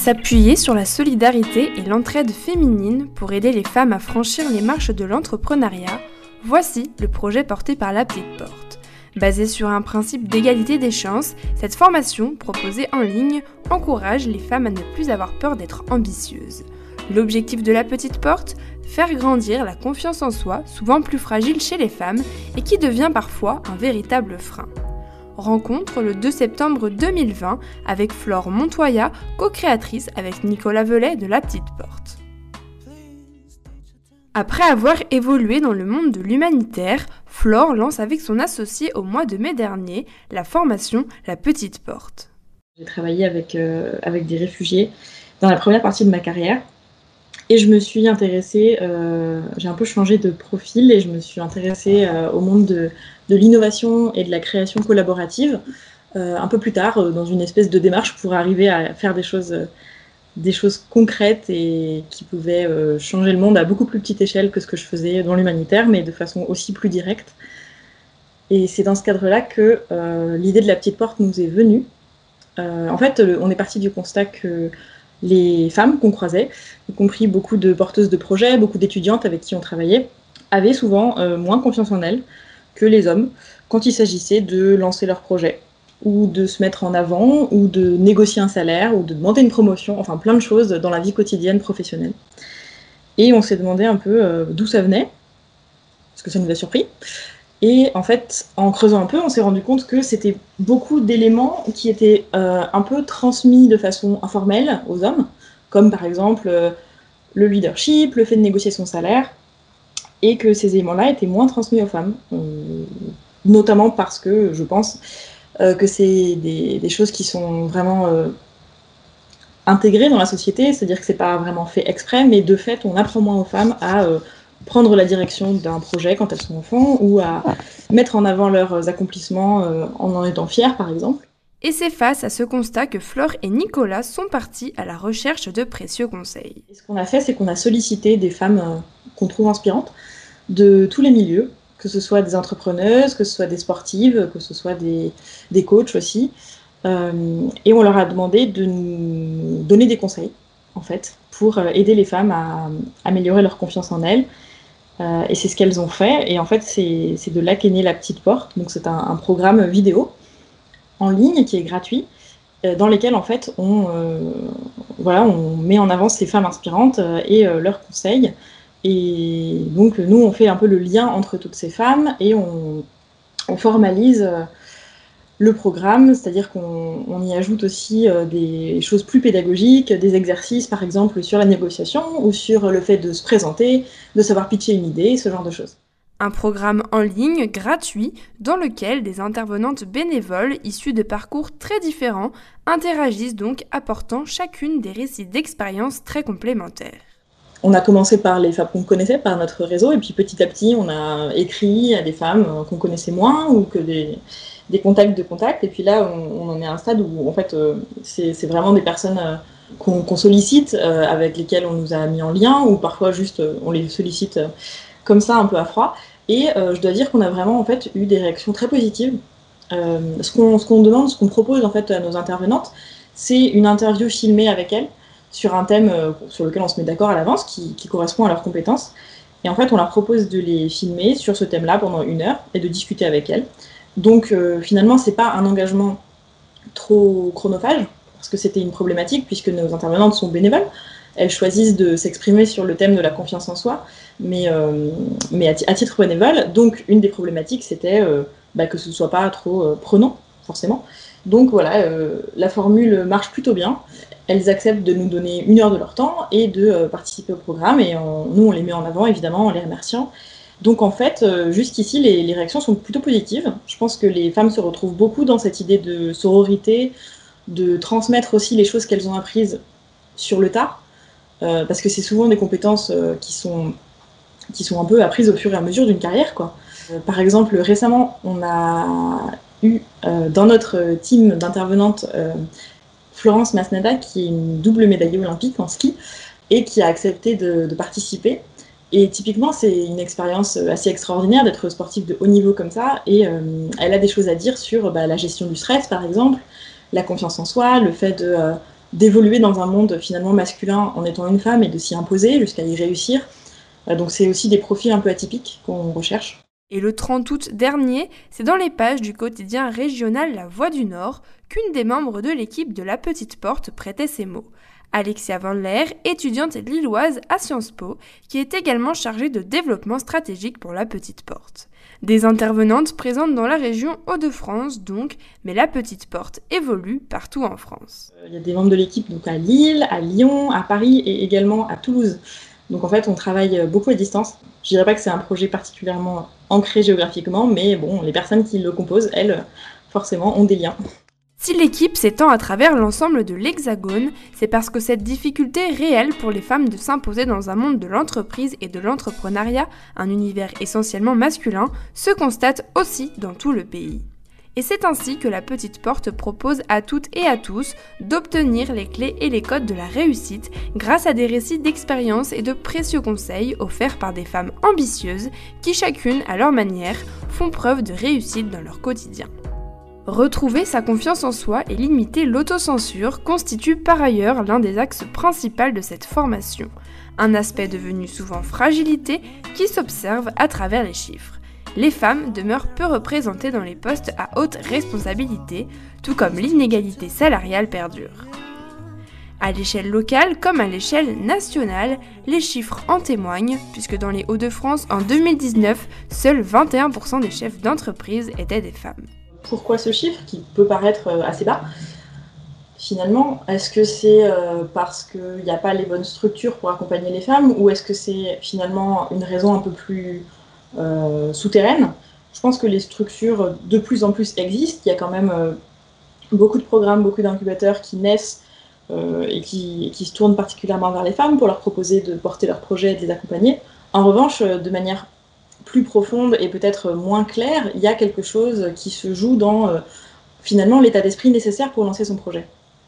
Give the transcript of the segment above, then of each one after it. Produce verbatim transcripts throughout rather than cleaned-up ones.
S'appuyer sur la solidarité et l'entraide féminine pour aider les femmes à franchir les marches de l'entrepreneuriat, voici le projet porté par La Petite Porte. Basée sur un principe d'égalité des chances, cette formation, proposée en ligne, encourage les femmes à ne plus avoir peur d'être ambitieuses. L'objectif de La Petite Porte ? Faire grandir la confiance en soi, souvent plus fragile chez les femmes, et qui devient parfois un véritable frein. Rencontre le deux septembre deux mille vingt avec Flore Montoya, co-créatrice avec Nicolas Velay de La Petite Porte. Après avoir évolué dans le monde de l'humanitaire, Flore lance avec son associé au mois de mai dernier la formation La Petite Porte. J'ai travaillé avec, euh, avec des réfugiés dans la première partie de ma carrière et je me suis intéressée, euh, j'ai un peu changé de profil et je me suis intéressée euh, au monde de, de l'innovation et de la création collaborative euh, un peu plus tard euh, dans une espèce de démarche pour arriver à faire des choses... Euh, des choses concrètes et qui pouvaient euh, changer le monde à beaucoup plus petite échelle que ce que je faisais dans l'humanitaire, mais de façon aussi plus directe. Et c'est dans ce cadre-là que euh, l'idée de La Petite Porte nous est venue. Euh, en fait, le, on est parti du constat que les femmes qu'on croisait, y compris beaucoup de porteuses de projets, beaucoup d'étudiantes avec qui on travaillait, avaient souvent euh, moins confiance en elles que les hommes quand il s'agissait de lancer leurs projets, ou de se mettre en avant, ou de négocier un salaire, ou de demander une promotion, enfin plein de choses dans la vie quotidienne professionnelle. Et on s'est demandé un peu euh, d'où ça venait, parce que ça nous a surpris. Et en fait, en creusant un peu, on s'est rendu compte que c'était beaucoup d'éléments qui étaient euh, un peu transmis de façon informelle aux hommes, comme par exemple euh, le leadership, le fait de négocier son salaire, et que ces éléments-là étaient moins transmis aux femmes, euh, notamment parce que, je pense, Euh, que c'est des, des choses qui sont vraiment euh, intégrées dans la société, c'est-à-dire que c'est pas vraiment fait exprès, mais de fait, on apprend moins aux femmes à euh, prendre la direction d'un projet quand elles sont enfants, ou à mettre en avant leurs accomplissements euh, en en étant fières, par exemple. Et c'est face à ce constat que Flore et Nicolas sont partis à la recherche de précieux conseils. Et ce qu'on a fait, c'est qu'on a sollicité des femmes euh, qu'on trouve inspirantes, de tous les milieux, que ce soit des entrepreneuses, que ce soit des sportives, que ce soit des, des coachs aussi. Euh, et on leur a demandé de nous donner des conseils, en fait, pour aider les femmes à, à améliorer leur confiance en elles. Euh, et c'est ce qu'elles ont fait. Et en fait, c'est, c'est de là qu'est née La Petite Porte. Donc c'est un, un programme vidéo en ligne qui est gratuit, euh, dans lequel, en fait, on, euh, voilà, on met en avant ces femmes inspirantes euh, et euh, leurs conseils. Et donc, nous, on fait un peu le lien entre toutes ces femmes et on, on formalise le programme, c'est-à-dire qu'on on y ajoute aussi des choses plus pédagogiques, des exercices, par exemple, sur la négociation ou sur le fait de se présenter, de savoir pitcher une idée, ce genre de choses. Un programme en ligne gratuit dans lequel des intervenantes bénévoles issues de parcours très différents interagissent donc, apportant chacune des récits d'expériences très complémentaires. On a commencé par les femmes qu'on connaissait, par notre réseau, et puis petit à petit, on a écrit à des femmes qu'on connaissait moins, ou que des, des contacts de contacts, et puis là, on, on en est à un stade où, en fait, euh, c'est, c'est vraiment des personnes euh, qu'on, qu'on sollicite, euh, avec lesquelles on nous a mis en lien, ou parfois juste, euh, on les sollicite euh, comme ça, un peu à froid, et euh, je dois dire qu'on a vraiment, en fait, eu des réactions très positives. Euh, ce qu'on, ce qu'on demande, ce qu'on propose, en fait, à nos intervenantes, c'est une interview filmée avec elles, sur un thème sur lequel on se met d'accord à l'avance, qui, qui correspond à leurs compétences. Et en fait, on leur propose de les filmer sur ce thème-là pendant une heure et de discuter avec elles. Donc euh, finalement, c'est pas un engagement trop chronophage, parce que c'était une problématique, puisque nos intervenantes sont bénévoles. Elles choisissent de s'exprimer sur le thème de la confiance en soi, mais, euh, mais à, t- à titre bénévole. Donc une des problématiques, c'était euh, bah, que ce ne soit pas trop euh, prenant, forcément. Donc voilà, euh, la formule marche plutôt bien. Elles acceptent de nous donner une heure de leur temps et de euh, participer au programme. Et on, nous, on les met en avant, évidemment, en les remerciant. Donc en fait, euh, jusqu'ici, les, les réactions sont plutôt positives. Je pense que les femmes se retrouvent beaucoup dans cette idée de sororité, de transmettre aussi les choses qu'elles ont apprises sur le tas. Euh, parce que c'est souvent des compétences euh, qui, sont, qui sont un peu apprises au fur et à mesure d'une carrière, quoi. Euh, par exemple, récemment, on a eu euh, dans notre team d'intervenantes euh, Florence Masnada, qui est une double médaillée olympique en ski et qui a accepté de, de participer. Et typiquement, c'est une expérience assez extraordinaire d'être sportive de haut niveau comme ça. Et euh, elle a des choses à dire sur bah, la gestion du stress, par exemple, la confiance en soi, le fait de, euh, d'évoluer dans un monde finalement masculin en étant une femme et de s'y imposer jusqu'à y réussir. Euh, donc c'est aussi des profils un peu atypiques qu'on recherche. Et le trente août dernier, c'est dans les pages du quotidien régional La Voix du Nord qu'une des membres de l'équipe de La Petite Porte prêtait ses mots. Alexia Van Leer, étudiante lilloise à Sciences Po, qui est également chargée de développement stratégique pour La Petite Porte. Des intervenantes présentes dans la région Hauts-de-France donc, mais La Petite Porte évolue partout en France. Il y a des membres de l'équipe donc à Lille, à Lyon, à Paris et également à Toulouse. Donc en fait, on travaille beaucoup à distance. Je dirais pas que c'est un projet particulièrement ancré géographiquement, mais bon, les personnes qui le composent, elles, forcément, ont des liens. Si l'équipe s'étend à travers l'ensemble de l'Hexagone, c'est parce que cette difficulté réelle pour les femmes de s'imposer dans un monde de l'entreprise et de l'entrepreneuriat, un univers essentiellement masculin, se constate aussi dans tout le pays. Et c'est ainsi que La Petite Porte propose à toutes et à tous d'obtenir les clés et les codes de la réussite grâce à des récits d'expérience et de précieux conseils offerts par des femmes ambitieuses qui chacune, à leur manière, font preuve de réussite dans leur quotidien. Retrouver sa confiance en soi et limiter l'autocensure constitue par ailleurs l'un des axes principaux de cette formation, un aspect devenu souvent fragilité qui s'observe à travers les chiffres. Les femmes demeurent peu représentées dans les postes à haute responsabilité, tout comme l'inégalité salariale perdure. À l'échelle locale comme à l'échelle nationale, les chiffres en témoignent, puisque dans les Hauts-de-France en deux mille dix-neuf, seuls vingt et un pour cent des chefs d'entreprise étaient des femmes. Pourquoi ce chiffre qui peut paraître assez bas ? Finalement, est-ce que c'est parce qu'il n'y a pas les bonnes structures pour accompagner les femmes, ou est-ce que c'est finalement une raison un peu plus Euh, souterraine? Je pense que les structures de plus en plus existent. Il y a quand même euh, beaucoup de programmes, beaucoup d'incubateurs qui naissent euh, et qui, qui se tournent particulièrement vers les femmes pour leur proposer de porter leurs projets et de les accompagner. En revanche, euh, de manière plus profonde et peut-être moins claire, il y a quelque chose qui se joue dans euh, finalement l'état d'esprit nécessaire pour lancer son projet.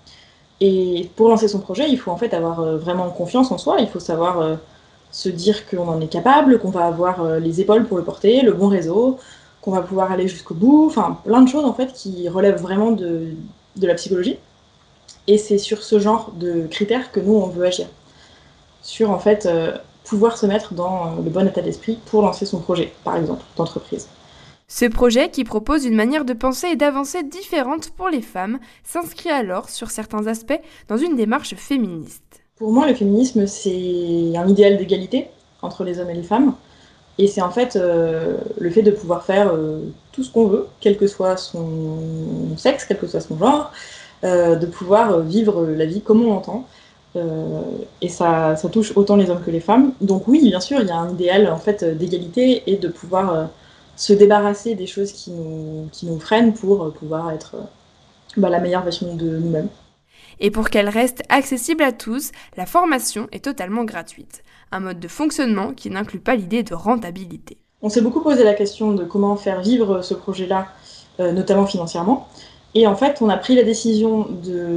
Et pour lancer son projet, il faut en fait avoir euh, vraiment confiance en soi, il faut savoir euh, se dire qu'on en est capable, qu'on va avoir les épaules pour le porter, le bon réseau, qu'on va pouvoir aller jusqu'au bout, enfin plein de choses en fait qui relèvent vraiment de, de la psychologie. Et c'est sur ce genre de critères que nous on veut agir. Sur en fait euh, pouvoir se mettre dans le bon état d'esprit pour lancer son projet, par exemple, d'entreprise. Ce projet, qui propose une manière de penser et d'avancer différente pour les femmes, s'inscrit alors, sur certains aspects, dans une démarche féministe. Pour moi, le féminisme, c'est un idéal d'égalité entre les hommes et les femmes. Et c'est en fait euh, le fait de pouvoir faire euh, tout ce qu'on veut, quel que soit son sexe, quel que soit son genre, euh, de pouvoir vivre la vie comme on l'entend. Euh, et ça, ça touche autant les hommes que les femmes. Donc oui, bien sûr, il y a un idéal en fait, d'égalité et de pouvoir euh, se débarrasser des choses qui nous, qui nous freinent pour pouvoir être euh, bah, la meilleure version de nous-mêmes. Et pour qu'elle reste accessible à tous, la formation est totalement gratuite. Un mode de fonctionnement qui n'inclut pas l'idée de rentabilité. On s'est beaucoup posé la question de comment faire vivre ce projet-là, euh, notamment financièrement. Et en fait, on a pris la décision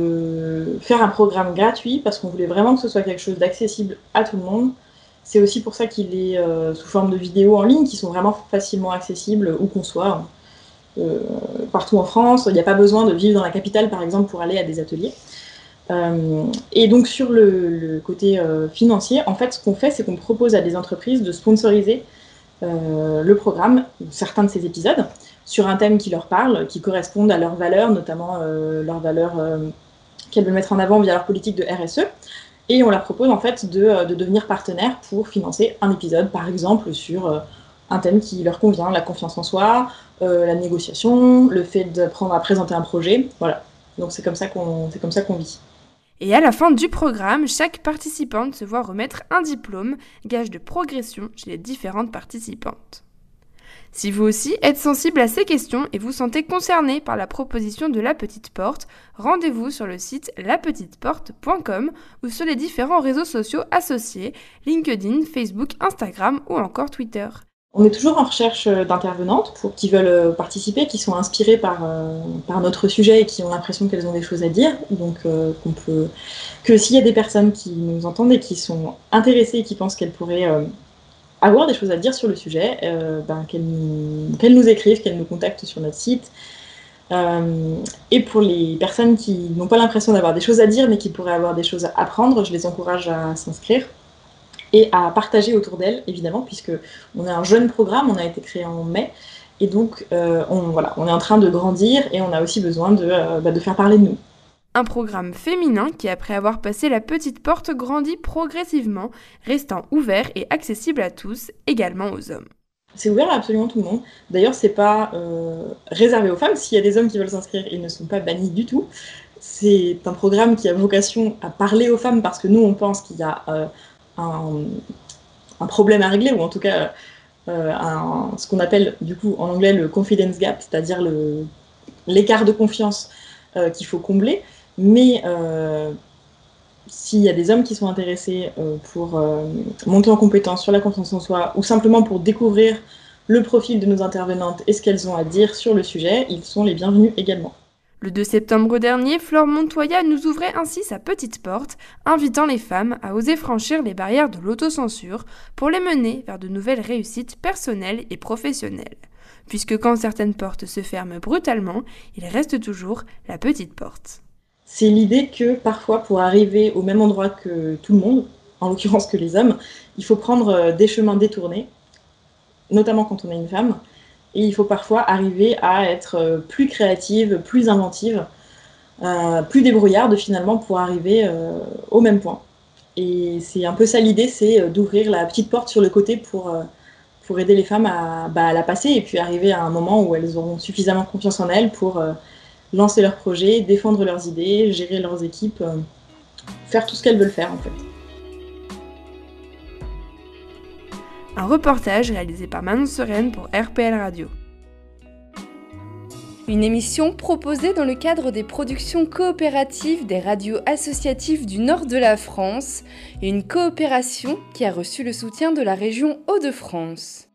de faire un programme gratuit parce qu'on voulait vraiment que ce soit quelque chose d'accessible à tout le monde. C'est aussi pour ça qu'il est euh, sous forme de vidéos en ligne qui sont vraiment facilement accessibles où qu'on soit, euh, partout en France. Il n'y a pas besoin de vivre dans la capitale, par exemple, pour aller à des ateliers. Euh, et donc sur le, le côté euh, financier, en fait, ce qu'on fait, c'est qu'on propose à des entreprises de sponsoriser euh, le programme, certains de ces épisodes, sur un thème qui leur parle, qui correspondent à leurs valeurs, notamment euh, leurs valeurs euh, qu'elles veulent mettre en avant via leur politique de R S E. Et on leur propose en fait de, de devenir partenaire pour financer un épisode, par exemple sur euh, un thème qui leur convient, la confiance en soi, euh, la négociation, le fait d'apprendre à présenter un projet, voilà. Donc c'est comme ça qu'on, c'est comme ça qu'on vit. Et à la fin du programme, chaque participante se voit remettre un diplôme, gage de progression chez les différentes participantes. Si vous aussi êtes sensible à ces questions et vous sentez concerné par la proposition de La Petite Porte, rendez-vous sur le site la petite porte point com ou sur les différents réseaux sociaux associés, LinkedIn, Facebook, Instagram ou encore Twitter. On est toujours en recherche d'intervenantes pour qui veulent participer, qui sont inspirées par, euh, par notre sujet et qui ont l'impression qu'elles ont des choses à dire. Donc, euh, qu'on peut, que s'il y a des personnes qui nous entendent et qui sont intéressées et qui pensent qu'elles pourraient euh, avoir des choses à dire sur le sujet, euh, ben, qu'elles, nous, qu'elles nous écrivent, qu'elles nous contactent sur notre site. Euh, et pour les personnes qui n'ont pas l'impression d'avoir des choses à dire, mais qui pourraient avoir des choses à apprendre, je les encourage à s'inscrire et à partager autour d'elles, évidemment, puisque on est un jeune programme, on a été créé en mai, et donc euh, on, voilà, on est en train de grandir et on a aussi besoin de, euh, bah, de faire parler de nous. Un programme féminin qui, après avoir passé la petite porte, grandit progressivement, restant ouvert et accessible à tous, également aux hommes. C'est ouvert à absolument tout le monde. D'ailleurs, c'est pas euh, réservé aux femmes. S'il y a des hommes qui veulent s'inscrire, ils ne sont pas bannis du tout. C'est un programme qui a vocation à parler aux femmes parce que nous, on pense qu'il y a euh, un, un problème à régler, ou en tout cas euh, un, ce qu'on appelle du coup en anglais le confidence gap, c'est-à-dire le, l'écart de confiance euh, qu'il faut combler. Mais euh, s'il y a des hommes qui sont intéressés euh, pour euh, monter en compétence sur la confiance en soi, ou simplement pour découvrir le profil de nos intervenantes et ce qu'elles ont à dire sur le sujet, ils sont les bienvenus également. Le deux septembre dernier, Flore Montoya nous ouvrait ainsi sa petite porte, invitant les femmes à oser franchir les barrières de l'autocensure pour les mener vers de nouvelles réussites personnelles et professionnelles. Puisque quand certaines portes se ferment brutalement, il reste toujours la petite porte. C'est l'idée que parfois, pour arriver au même endroit que tout le monde, en l'occurrence que les hommes, il faut prendre des chemins détournés, notamment quand on est une femme, et il faut parfois arriver à être plus créative, plus inventive, euh, plus débrouillarde finalement pour arriver euh, au même point. Et c'est un peu ça l'idée, c'est d'ouvrir la petite porte sur le côté pour, euh, pour aider les femmes à, bah, à la passer et puis arriver à un moment où elles auront suffisamment confiance en elles pour euh, lancer leurs projets, défendre leurs idées, gérer leurs équipes, euh, faire tout ce qu'elles veulent faire en fait. Un reportage réalisé par Manon Sereine pour R P L Radio. Une émission proposée dans le cadre des productions coopératives des radios associatives du nord de la France et une coopération qui a reçu le soutien de la région Hauts-de-France.